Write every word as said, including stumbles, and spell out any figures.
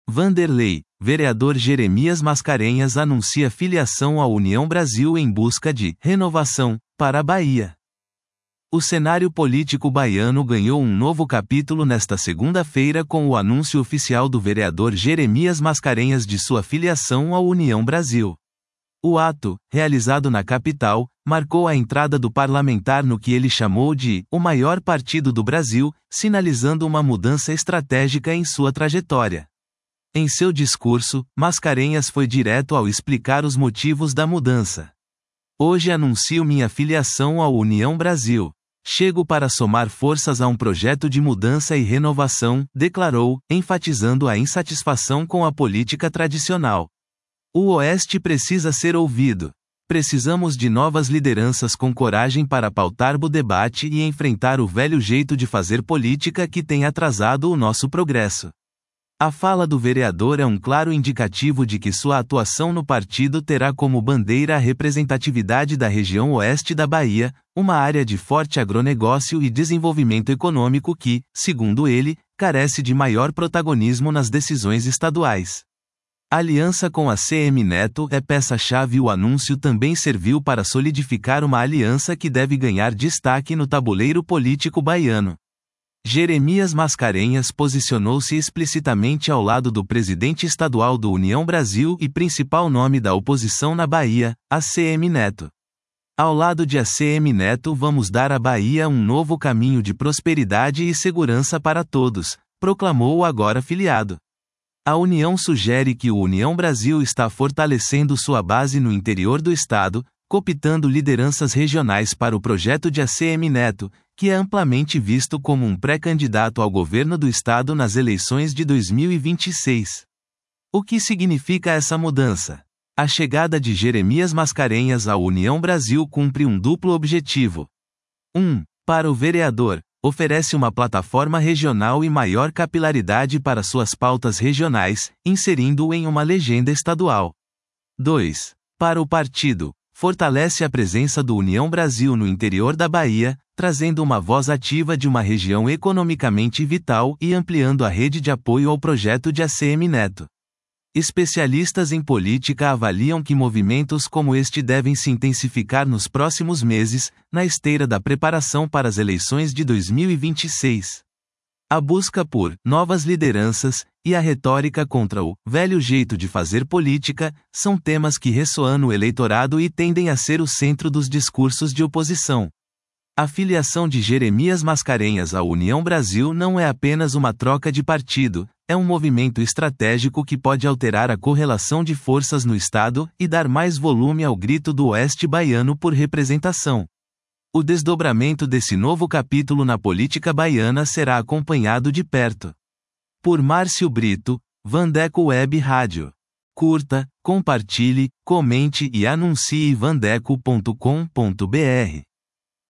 Vanderlei, vereador Jeremias Mascarenhas anuncia filiação à União Brasil em busca de renovação para a Bahia. O cenário político baiano ganhou um novo capítulo nesta segunda-feira com o anúncio oficial do vereador Jeremias Mascarenhas de sua filiação à União Brasil. O ato, realizado na capital, marcou a entrada do parlamentar no que ele chamou de o maior partido do Brasil, sinalizando uma mudança estratégica em sua trajetória. Em seu discurso, Mascarenhas foi direto ao explicar os motivos da mudança. Hoje anuncio minha filiação à União Brasil. Chego para somar forças a um projeto de mudança e renovação, declarou, enfatizando a insatisfação com a política tradicional. O Oeste precisa ser ouvido. Precisamos de novas lideranças com coragem para pautar o debate e enfrentar o velho jeito de fazer política que tem atrasado o nosso progresso. A fala do vereador é um claro indicativo de que sua atuação no partido terá como bandeira a representatividade da região oeste da Bahia, uma área de forte agronegócio e desenvolvimento econômico que, segundo ele, carece de maior protagonismo nas decisões estaduais. A aliança com a C M Neto é peça-chave e o anúncio também serviu para solidificar uma aliança que deve ganhar destaque no tabuleiro político baiano. Jeremias Mascarenhas posicionou-se explicitamente ao lado do presidente estadual do União Brasil e principal nome da oposição na Bahia, a C M Neto. Ao lado de a C M Neto vamos dar à Bahia um novo caminho de prosperidade e segurança para todos, proclamou o agora filiado. A União sugere que o União Brasil está fortalecendo sua base no interior do estado, cooptando lideranças regionais para o projeto de A C M Neto, que é amplamente visto como um pré-candidato ao governo do estado nas eleições de dois mil e vinte e seis. O que significa essa mudança? A chegada de Jeremias Mascarenhas à União Brasil cumpre um duplo objetivo. um. Para o vereador, oferece uma plataforma regional e maior capilaridade para suas pautas regionais, inserindo-o em uma legenda estadual. dois. Para o partido, fortalece a presença do União Brasil no interior da Bahia, trazendo uma voz ativa de uma região economicamente vital e ampliando a rede de apoio ao projeto de A C M Neto. Especialistas em política avaliam que movimentos como este devem se intensificar nos próximos meses, na esteira da preparação para as eleições de dois mil e vinte e seis. A busca por novas lideranças e a retórica contra o velho jeito de fazer política são temas que ressoam no eleitorado e tendem a ser o centro dos discursos de oposição. A filiação de Jeremias Mascarenhas à União Brasil não é apenas uma troca de partido, é um movimento estratégico que pode alterar a correlação de forças no estado e dar mais volume ao grito do Oeste baiano por representação. O desdobramento desse novo capítulo na política baiana será acompanhado de perto. Por Márcio Brito, Vandeco Web Rádio. Curta, compartilhe, comente e anuncie vandeco ponto com ponto br.